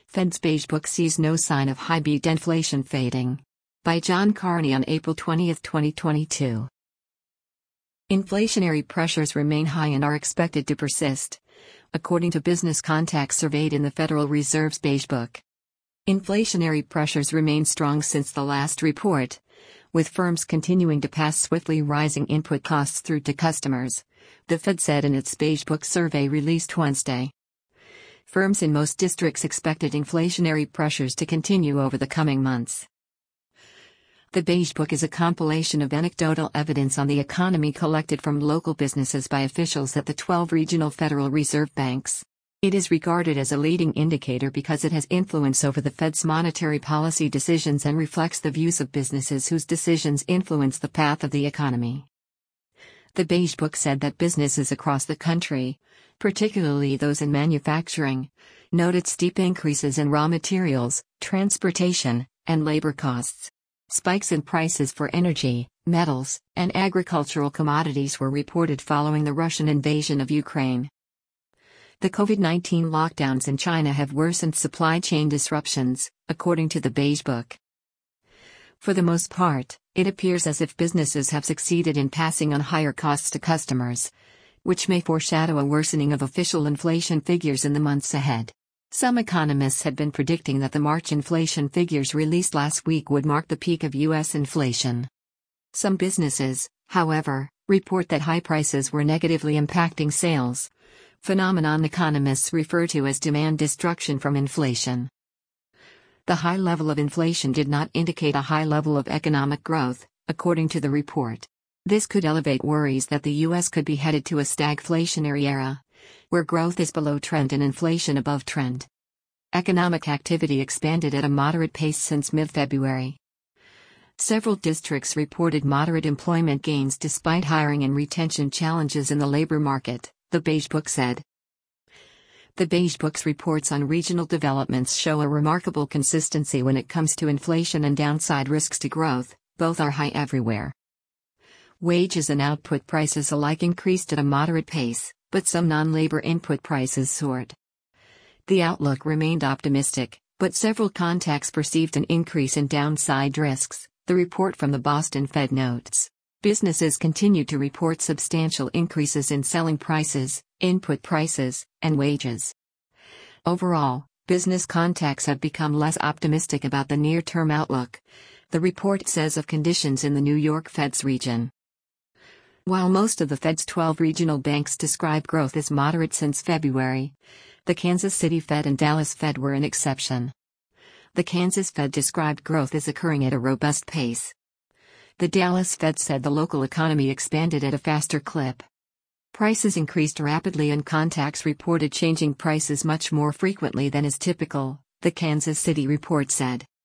Fed's Beige Book sees no sign of high-beat inflation fading. By John Carney on April 20, 2022. Inflationary pressures remain high and are expected to persist, according to business contacts surveyed in the Federal Reserve's Beige Book. Inflationary pressures remain strong since the last report, with firms continuing to pass swiftly rising input costs through to customers, the Fed said in its Beige Book survey released Wednesday. Firms in most districts expected inflationary pressures to continue over the coming months. The Beige Book is a compilation of anecdotal evidence on the economy collected from local businesses by officials at the 12 regional Federal Reserve banks. It is regarded as a leading indicator because it has influence over the Fed's monetary policy decisions and reflects the views of businesses whose decisions influence the path of the economy. The Beige Book said that businesses across the country, particularly those in manufacturing, noted steep increases in raw materials, transportation, and labor costs. Spikes in prices for energy, metals, and agricultural commodities were reported following the Russian invasion of Ukraine. The COVID-19 lockdowns in China have worsened supply chain disruptions, according to the Beige Book. For the most part, it appears as if businesses have succeeded in passing on higher costs to customers, which may foreshadow a worsening of official inflation figures in the months ahead. Some economists had been predicting that the March inflation figures released last week would mark the peak of U.S. inflation. Some businesses, however, report that high prices were negatively impacting sales, phenomenon economists refer to as demand destruction from inflation. The high level of inflation did not indicate a high level of economic growth, according to the report. This could elevate worries that the U.S. could be headed to a stagflationary era, where growth is below trend and inflation above trend. Economic activity expanded at a moderate pace since mid-February. Several districts reported moderate employment gains despite hiring and retention challenges in the labor market, the Beige Book said. The Beige Book's reports on regional developments show a remarkable consistency when it comes to inflation and downside risks to growth, both are high everywhere. Wages and output prices alike increased at a moderate pace, but some non-labor input prices soared. The outlook remained optimistic, but several contacts perceived an increase in downside risks, the report from the Boston Fed notes. Businesses continued to report substantial increases in selling prices, input prices, and wages. Overall, business contacts have become less optimistic about the near-term outlook, the report says of conditions in the New York Fed's region. While most of the Fed's 12 regional banks describe growth as moderate since February, the Kansas City Fed and Dallas Fed were an exception. The Kansas Fed described growth as occurring at a robust pace. The Dallas Fed said the local economy expanded at a faster clip. Prices increased rapidly and contacts reported changing prices much more frequently than is typical, the Kansas City report said.